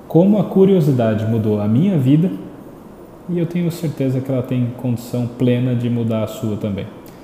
como a curiosidade mudou a minha vida e eu tenho certeza que ela tem condição plena de mudar a sua também.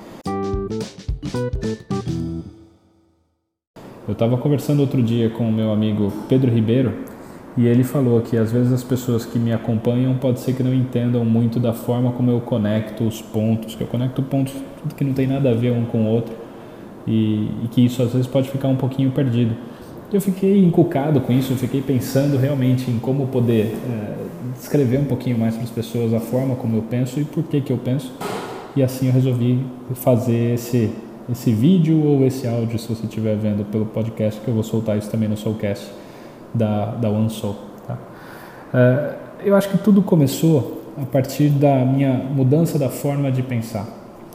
Eu estava conversando outro dia com o meu amigo Pedro Ribeiro e ele falou que às vezes as pessoas que me acompanham pode ser que não entendam muito da forma como eu conecto os pontos, que eu conecto pontos que não tem nada a ver um com o outro e que isso às vezes pode ficar um pouquinho perdido. Eu fiquei encucado com isso, eu fiquei pensando realmente em como poder descrever um pouquinho mais para as pessoas a forma como eu penso e por que eu penso. E assim eu resolvi fazer esse vídeo ou esse áudio, se você estiver vendo pelo podcast, que eu vou soltar isso também no Soulcast da One Soul. Tá? Eu acho que tudo começou a partir da minha mudança da forma de pensar.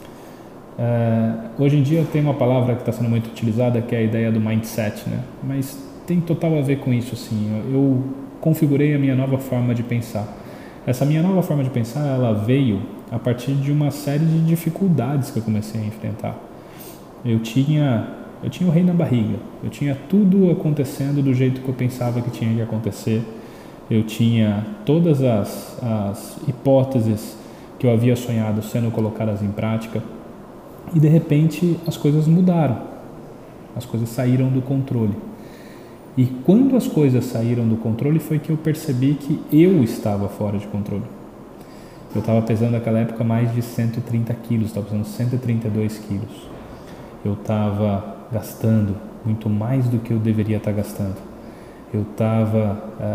Hoje em dia tem uma palavra que está sendo muito utilizada, que é a ideia do mindset, né? Mas tem total a ver com isso, assim. Eu configurei a minha nova forma de pensar. Essa minha nova forma de pensar, ela veio a partir de uma série de dificuldades que eu comecei a enfrentar. Eu tinha o rei na barriga, eu tinha tudo acontecendo do jeito que eu pensava que tinha que acontecer, eu tinha todas as hipóteses que eu havia sonhado sendo colocadas em prática e de repente as coisas mudaram, as coisas saíram do controle. E quando as coisas saíram do controle foi que eu percebi que eu estava fora de controle. Eu estava pesando naquela época mais de 130 quilos, estava pesando 132 quilos. Eu estava gastando muito mais do que eu deveria estar gastando. Eu estava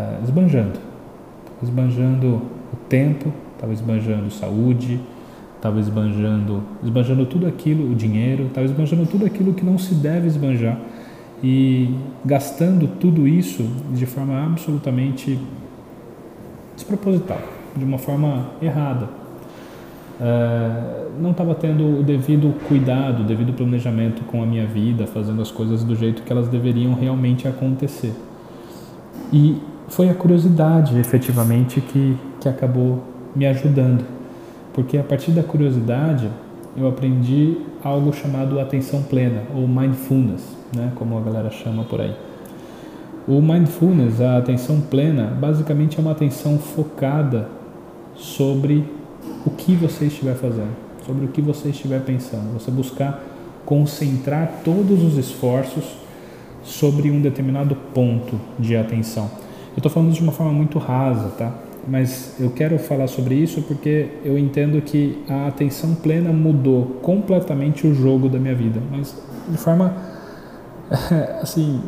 esbanjando o tempo, estava esbanjando saúde, estava esbanjando tudo aquilo, o dinheiro, estava esbanjando tudo aquilo que não se deve esbanjar e gastando tudo isso de forma absolutamente desproposital, de uma forma errada. Não estava tendo o devido cuidado, o devido planejamento com a minha vida, fazendo as coisas do jeito que elas deveriam realmente acontecer. E foi a curiosidade, efetivamente, que acabou me ajudando. Porque a partir da curiosidade, eu aprendi algo chamado atenção plena, ou mindfulness, né, como a galera chama por aí. O mindfulness, a atenção plena, basicamente é uma atenção focada sobre o que você estiver fazendo, sobre o que você estiver pensando. Você buscar concentrar todos os esforços sobre um determinado ponto de atenção. Eu estou falando de uma forma muito rasa, tá? Mas eu quero falar sobre isso porque eu entendo que a atenção plena mudou completamente o jogo da minha vida, mas de forma assim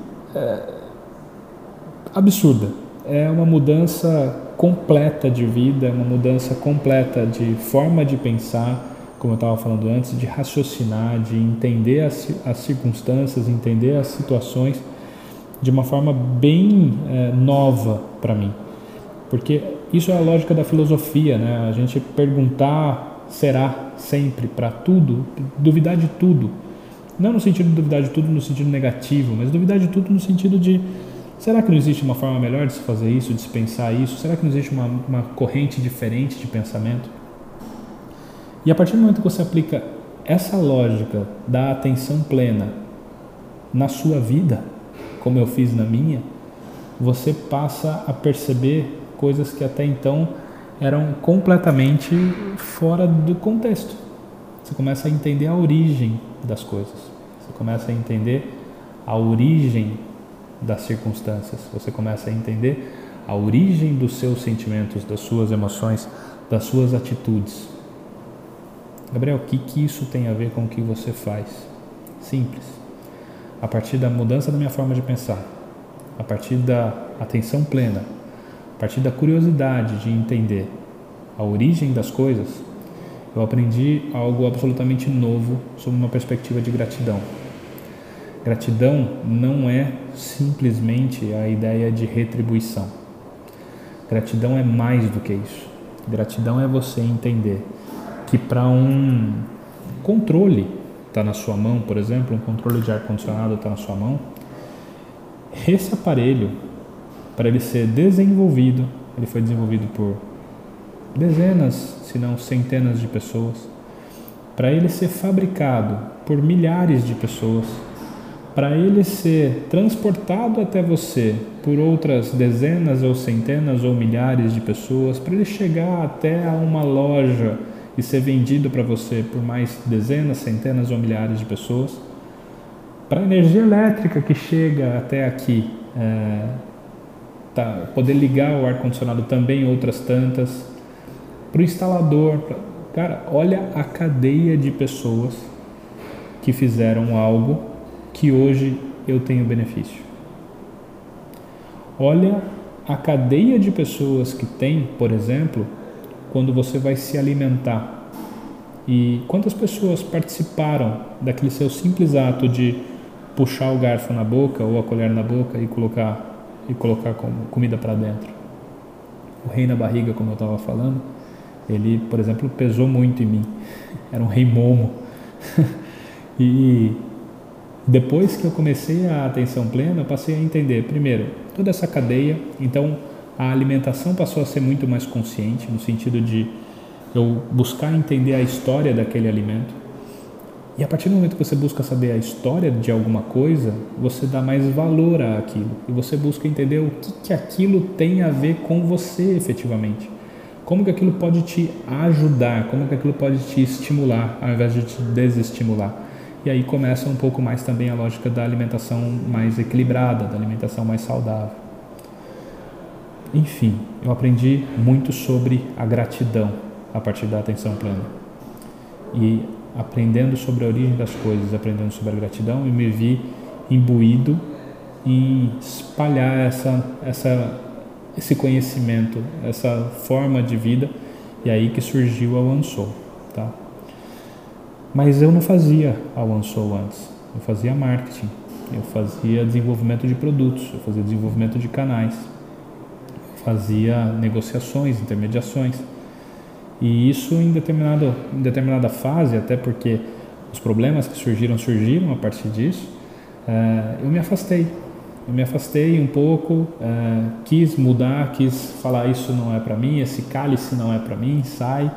absurda. É uma mudança completa de vida, uma mudança completa de forma de pensar, como eu estava falando antes, de raciocinar, de entender as circunstâncias, entender as situações de uma forma bem nova para mim. Porque isso é a lógica da filosofia, né? A gente perguntar será sempre para tudo, duvidar de tudo. Não no sentido de duvidar de tudo no sentido negativo, mas duvidar de tudo no sentido de será que não existe uma forma melhor de se fazer isso, de se pensar isso? Será que não existe uma corrente diferente de pensamento? E a partir do momento que você aplica essa lógica da atenção plena na sua vida, como eu fiz na minha, você passa a perceber coisas que até então eram completamente fora do contexto. Você começa a entender a origem das coisas. Você começa a entender a origem das circunstâncias. Você começa a entender a origem dos seus sentimentos, das suas emoções, das suas atitudes. Gabriel, o que isso tem a ver com o que você faz? Simples. A partir da mudança da minha forma de pensar, a partir da atenção plena, a partir da curiosidade de entender a origem das coisas, eu aprendi algo absolutamente novo sobre uma perspectiva de gratidão. Gratidão não é simplesmente a ideia de retribuição. Gratidão é mais do que isso. Gratidão é você entender que para um controle está na sua mão, por exemplo, um controle de ar-condicionado está na sua mão, esse aparelho, para ele ser desenvolvido, ele foi desenvolvido por dezenas, se não centenas de pessoas. Para ele ser fabricado por milhares de pessoas, para ele ser transportado até você por outras dezenas ou centenas ou milhares de pessoas, para ele chegar até a uma loja e ser vendido para você por mais dezenas, centenas ou milhares de pessoas, para a energia elétrica que chega até aqui, poder ligar o ar-condicionado também outras tantas, para o instalador, cara, olha a cadeia de pessoas que fizeram algo que hoje eu tenho benefício. Olha a cadeia de pessoas que tem, por exemplo, quando você vai se alimentar. E quantas pessoas participaram daquele seu simples ato de puxar o garfo na boca ou a colher na boca e colocar como comida para dentro? O rei na barriga, como eu estava falando, ele, por exemplo, pesou muito em mim. Era um rei momo. E depois que eu comecei a atenção plena, eu passei a entender, primeiro, toda essa cadeia. Então, a alimentação passou a ser muito mais consciente, no sentido de eu buscar entender a história daquele alimento. E a partir do momento que você busca saber a história de alguma coisa, você dá mais valor àquilo. E você busca entender o que aquilo tem a ver com você efetivamente. Como que aquilo pode te ajudar, como que aquilo pode te estimular, ao invés de te desestimular. E aí começa um pouco mais também a lógica da alimentação mais equilibrada, da alimentação mais saudável. Enfim, eu aprendi muito sobre a gratidão a partir da atenção plena. E aprendendo sobre a origem das coisas, aprendendo sobre a gratidão, eu me vi imbuído em espalhar esse conhecimento, essa forma de vida, e aí que surgiu a OneSoul, tá? Mas eu não fazia a OneSoul antes, eu fazia marketing, eu fazia desenvolvimento de produtos, eu fazia desenvolvimento de canais, eu fazia negociações, intermediações, e isso em determinada fase, até porque os problemas que surgiram a partir disso, eu me afastei um pouco, quis mudar, quis falar isso não é para mim, esse cálice não é para mim, sai.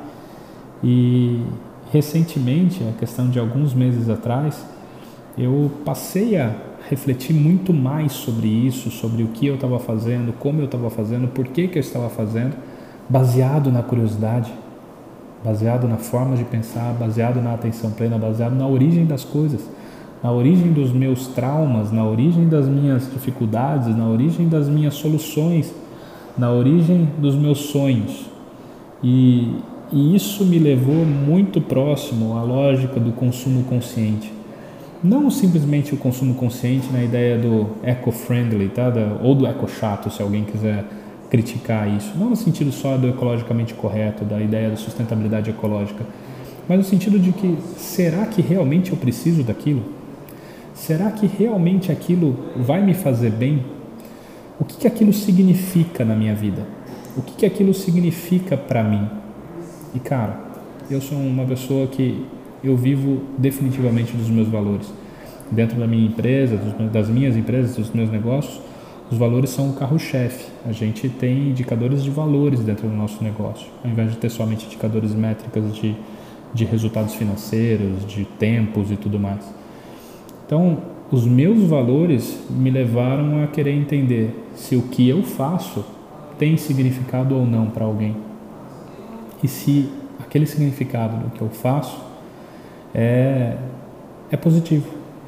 E recentemente, a questão de alguns meses atrás, eu passei a refletir muito mais sobre isso, sobre o que eu estava fazendo, como eu estava fazendo, por que eu estava fazendo, baseado na curiosidade, baseado na forma de pensar, baseado na atenção plena, baseado na origem das coisas, na origem dos meus traumas, na origem das minhas dificuldades, na origem das minhas soluções, na origem dos meus sonhos. E isso me levou muito próximo à lógica do consumo consciente. Não simplesmente o consumo consciente na ideia do eco-friendly, tá? Ou do eco-chato, se alguém quiser criticar isso. Não no sentido só do ecologicamente correto, da ideia da sustentabilidade ecológica, mas no sentido de que, será que realmente eu preciso daquilo? Será que realmente aquilo vai me fazer bem? O que aquilo significa na minha vida? O que aquilo significa para mim? E cara, eu sou uma pessoa que eu vivo definitivamente dos meus valores. Dentro da minha empresa, das minhas empresas, dos meus negócios, os valores são o carro-chefe. A gente tem indicadores de valores dentro do nosso negócio, ao invés de ter somente indicadores métricas de resultados financeiros, de tempos e tudo mais. Então, os meus valores me levaram a querer entender se o que eu faço tem significado ou não para alguém. E se aquele significado do que eu faço é positivo.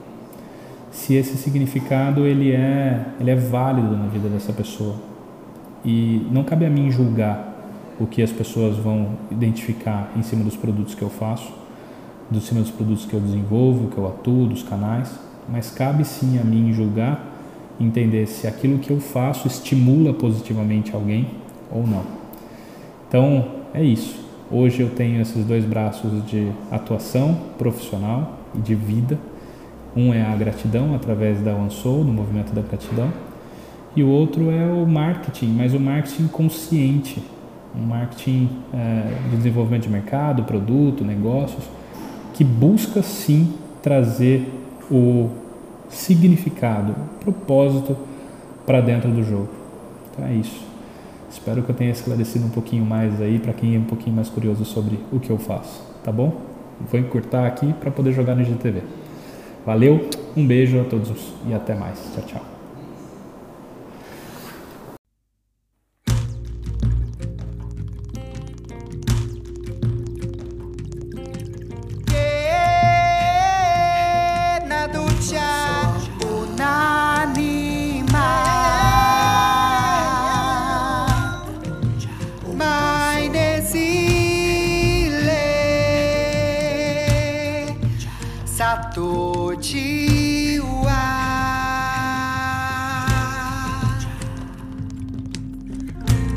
Se esse significado ele é válido na vida dessa pessoa. E não cabe a mim julgar o que as pessoas vão identificar em cima dos produtos que eu faço, em cima dos produtos que eu desenvolvo, que eu atuo, dos canais, mas cabe sim a mim julgar, entender se aquilo que eu faço estimula positivamente alguém ou não. Então, é isso. Hoje eu tenho esses dois braços de atuação profissional e de vida. Um é a gratidão, através da OneSoul, do movimento da gratidão, e o outro é o marketing, mas o marketing consciente, um marketing de desenvolvimento de mercado, produto, negócios, que busca sim trazer o significado, o propósito para dentro do jogo. Então é isso. Espero que eu tenha esclarecido um pouquinho mais aí para quem é um pouquinho mais curioso sobre o que eu faço, tá bom? Vou encurtar aqui para poder jogar no IGTV. Valeu, um beijo a todos e até mais. Tchau, tchau.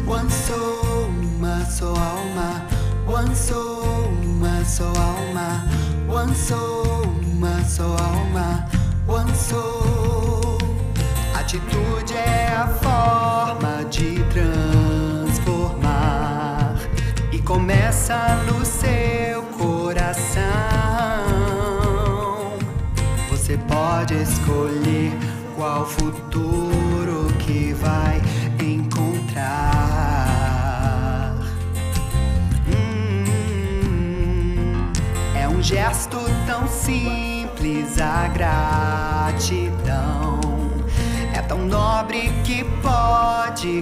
One soul, uma só alma. One soul, uma só alma. One soul, uma só alma. One soul. Atitude é a forma de transformar e começa no seu coração. Você pode escolher qual futuro que vai encontrar. É um gesto tão simples, a gratidão é tão nobre que pode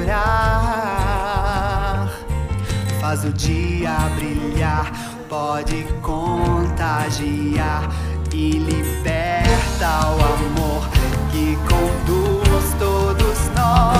curar. Faz o dia brilhar, pode contagiar e liberta o amor que conduz todos nós.